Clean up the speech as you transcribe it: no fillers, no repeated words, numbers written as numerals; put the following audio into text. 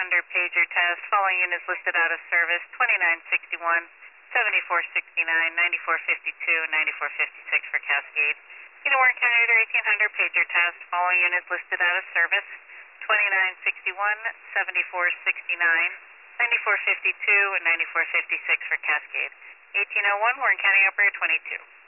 pager test. Following units listed out of service: 2961, 7469, 9452, 9456 for Cascade. Unit Warren County Reader 1800 pager test. Following units listed out of service: 2961, 7469, 9452, and 9456 for Cascade. 1801, Warren County Operator 22.